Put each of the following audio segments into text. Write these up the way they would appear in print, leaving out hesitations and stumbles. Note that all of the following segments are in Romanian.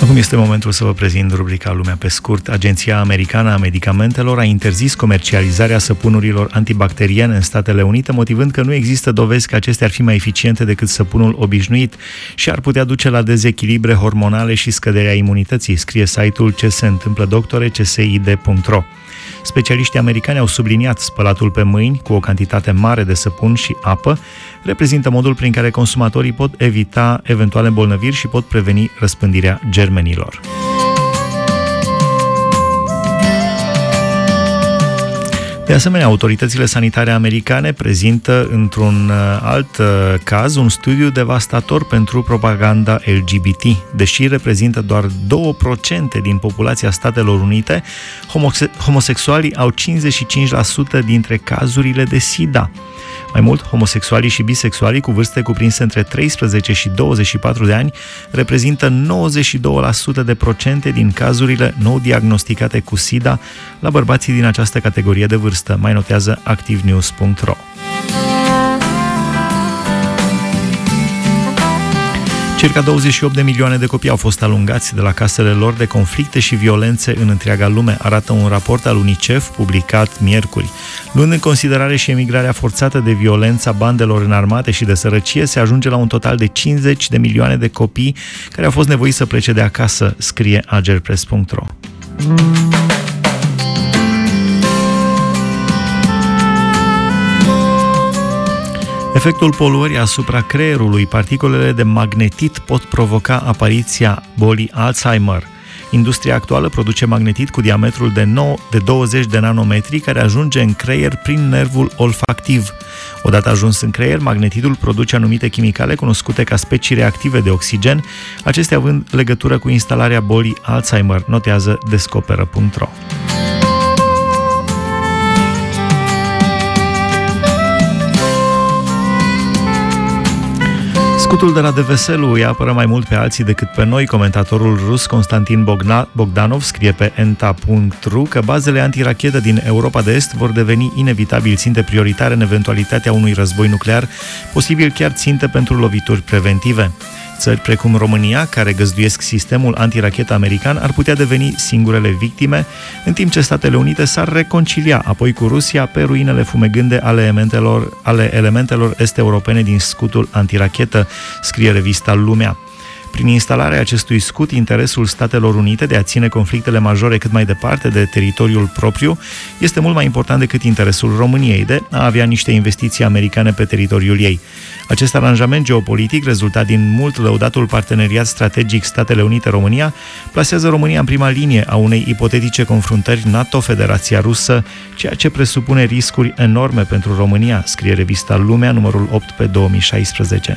Acum este momentul să vă prezint rubrica Lumea pe scurt. Agenția Americană a Medicamentelor a interzis comercializarea săpunurilor antibacteriene în Statele Unite, motivând că nu există dovezi că acestea ar fi mai eficiente decât săpunul obișnuit și ar putea duce la dezechilibre hormonale și scăderea imunității, scrie site-ul Ce se întâmplă doctore, csid.ro. Specialiștii americani au subliniat spălatul pe mâini cu o cantitate mare de săpun și apă reprezintă modul prin care consumatorii pot evita eventuale îmbolnăviri și pot preveni răspândirea germenilor. De asemenea, autoritățile sanitare americane prezintă într-un alt caz un studiu devastator pentru propaganda LGBT. Deși reprezintă doar 2% din populația Statelor Unite, homosexualii au 55% dintre cazurile de SIDA. Mai mult, homosexualii și bisexualii cu vârste cuprinse între 13 și 24 de ani reprezintă 92% din cazurile nou diagnosticate cu SIDA la bărbații din această categorie de vârstă, mai notează activenews.ro. Circa 28 de milioane de copii au fost alungați de la casele lor de conflicte și violențe în întreaga lume, arată un raport al UNICEF publicat miercuri. Luând în considerare și emigrarea forțată de violența bandelor înarmate și de sărăcie, se ajunge la un total de 50 de milioane de copii care au fost nevoiți să plece de acasă, scrie agerpress.ro. Efectul poluării asupra creierului, particulele de magnetit pot provoca apariția bolii Alzheimer. Industria actuală produce magnetit cu diametrul de 20 de nanometri care ajunge în creier prin nervul olfactiv. Odată ajuns în creier, magnetitul produce anumite chimicale cunoscute ca specii reactive de oxigen, acestea având legătură cu instalarea bolii Alzheimer, notează descoperă.ro. Scutul de la Deveselu îi apără mai mult pe alții decât pe noi. Comentatorul rus Constantin Bogdanov scrie pe enta.ru că bazele antirachetă din Europa de Est vor deveni inevitabil ținte prioritare în eventualitatea unui război nuclear, posibil chiar ținte pentru lovituri preventive. Țări precum România, care găzduiesc sistemul antirachetă american, ar putea deveni singurele victime, în timp ce Statele Unite s-ar reconcilia apoi cu Rusia pe ruinele fumegânde ale elementelor est-europene din scutul antirachetă, scrie revista Lumea. Prin instalarea acestui scut, interesul Statelor Unite de a ține conflictele majore cât mai departe de teritoriul propriu este mult mai important decât interesul României de a avea niște investiții americane pe teritoriul ei. Acest aranjament geopolitic, rezultat din mult lăudatul parteneriat strategic Statele Unite-România, plasează România în prima linie a unei ipotetice confruntări NATO-Federația Rusă, ceea ce presupune riscuri enorme pentru România, scrie revista Lumea, numărul 8 pe 2016.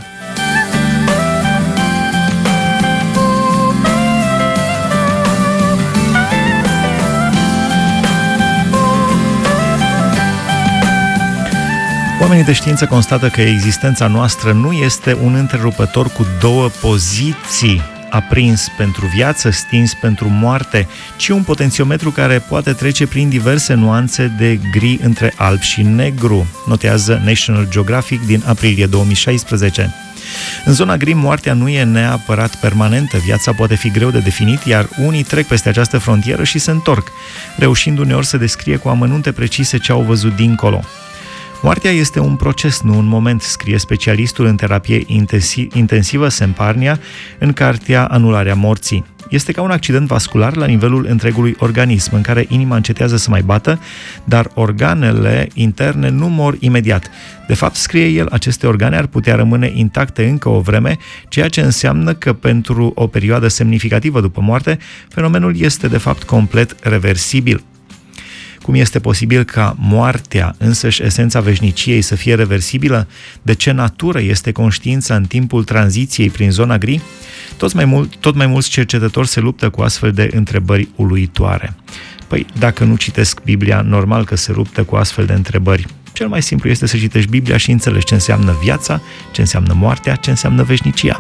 Oamenii de știință constată că existența noastră nu este un întrerupător cu două poziții, aprins pentru viață, stins pentru moarte, ci un potențiometru care poate trece prin diverse nuanțe de gri între alb și negru, notează National Geographic din aprilie 2016. În zona gri, moartea nu e neapărat permanentă, viața poate fi greu de definit, iar unii trec peste această frontieră și se întorc, reușind uneori să descrie cu amănunte precise ce au văzut dincolo. Moartea este un proces, nu un moment, scrie specialistul în terapie intensivă Semparnia în cartea Anularea morții. Este ca un accident vascular la nivelul întregului organism, în care inima încetează să mai bată, dar organele interne nu mor imediat. De fapt, scrie el, aceste organe ar putea rămâne intacte încă o vreme, ceea ce înseamnă că pentru o perioadă semnificativă după moarte, fenomenul este de fapt complet reversibil. Cum este posibil ca moartea, însăși esența veșniciei, să fie reversibilă? De ce natură este conștiința în timpul tranziției prin zona gri? Tot mai mulți cercetători se luptă cu astfel de întrebări uluitoare. Păi, dacă nu citesc Biblia, normal că se luptă cu astfel de întrebări. Cel mai simplu este să citești Biblia și înțelegi ce înseamnă viața, ce înseamnă moartea, ce înseamnă veșnicia.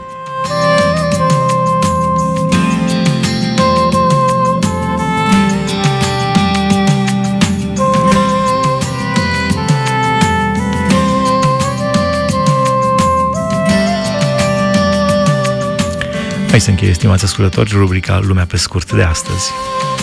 Hai să încheie, stimați ascultători, rubrica Lumea pe scurt de astăzi.